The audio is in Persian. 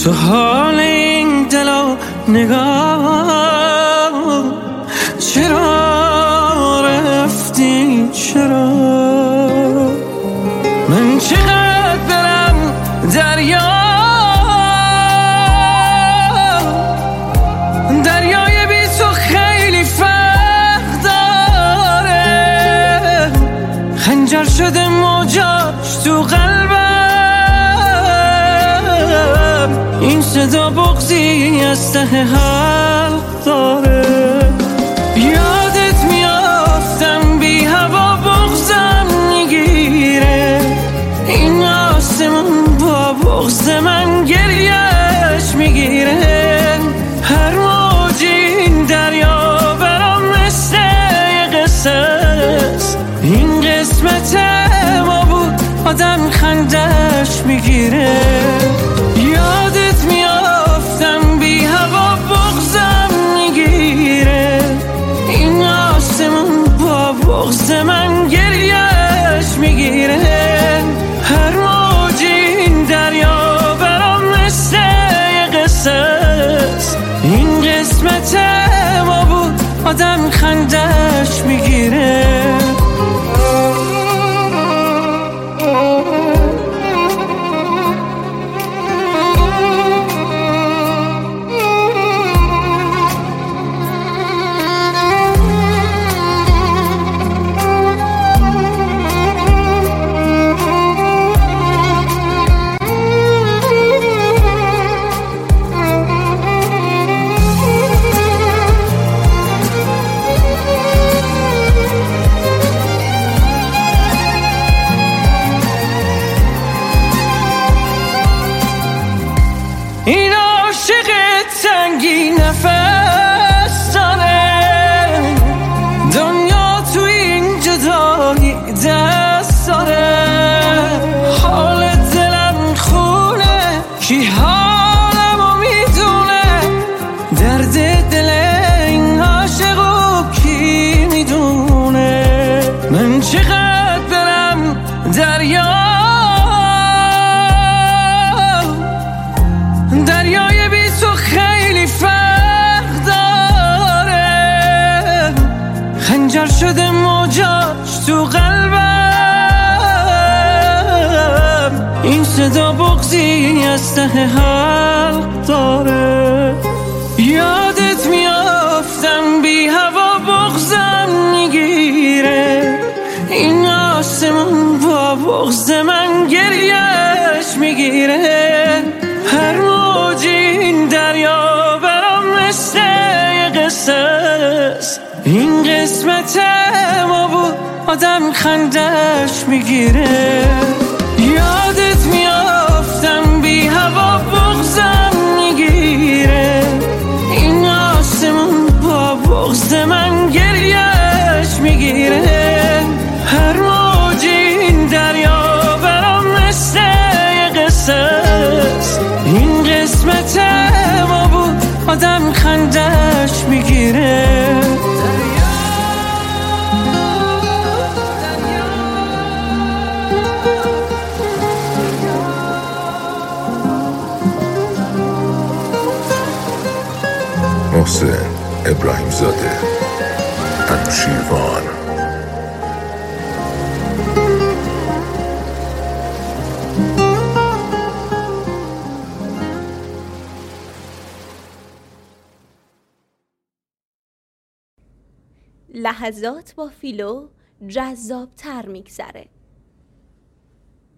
تو حال این دل و نگاه چرا رفتی چرا؟ من چقدر برم دریای بی تو خیلی فرق داره، خنجر شده موجاش تو قلبم، این صدا بغضی از ته حلق داره. یادت میافتم بی هوا بغضم میگیره، این آسمون با بغض من گریهش میگیره. هر موج این دریا برام مثل یه قصه است، این قسمت ما بود آدم خندش میگیره. یادت میافتم بی هوا بغضم میگیره، این آسمون با بغض من گریهش میگیره. هر موج این دریا برام مثل یه قصه است، این قسمت ما بود آدم خندش میگیره. این عاشق تنگی نفس داره، دنیا تو این جدایی دست داره. حال دلم خونه کی حالمو میدونه، درد دل این عاشقو کی میدونه. من چقدر برم دریای بی تو خیلی فرق داره، خنجر شده موجاش تو قلبم، این صدا بغضی از ته حلق داره. یادت میافتم بی هوا بغضم میگیره، این آسمون با بغض من گریهش میگیره. هر موج این دریا برام مثل یه قصه است، این قسمت ما بود آدم خندش میگیره. یادت میافتم بی هوا بغضم میگیره، این آسمون با بغض من گریهش میگیره. هر موج این دریا برام مثل یه قصه است، این قسمت ما بود آدم خندش میگیره. محسن ابراهیم زاده، انوشیروان. لحظات با فیلو جذاب‌تر میگذره.